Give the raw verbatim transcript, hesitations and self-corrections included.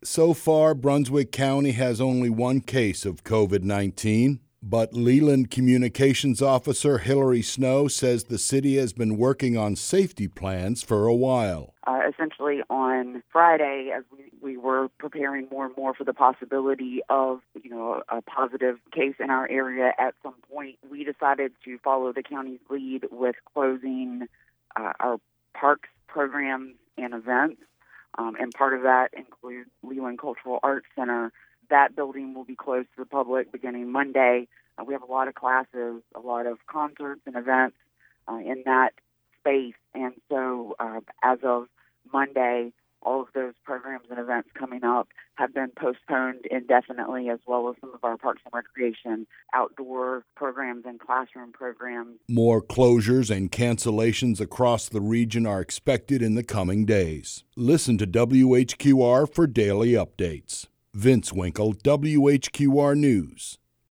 So far, Brunswick County has only one case of COVID nineteen, but Leland Communications Officer Hillary Snow says the city has been working on safety plans for a while. Uh, essentially on Friday, as we, we were preparing more and more for the possibility of, you know, a positive case in our area at some point, we decided to follow the county's lead with closing uh, our parks, programs, and events. Um, and part of that includes Leland Cultural Arts Center. That building will be closed to the public beginning Monday. Uh, we have a lot of classes, a lot of concerts and events uh, in that space. And so uh, as of Monday, all of those programs and events coming up have been postponed indefinitely, as well as some of our Parks and Recreation outdoor programs and classroom programs. More closures and cancellations across the region are expected in the coming days. Listen to W H Q R for daily updates. Vince Winkle, W H Q R News.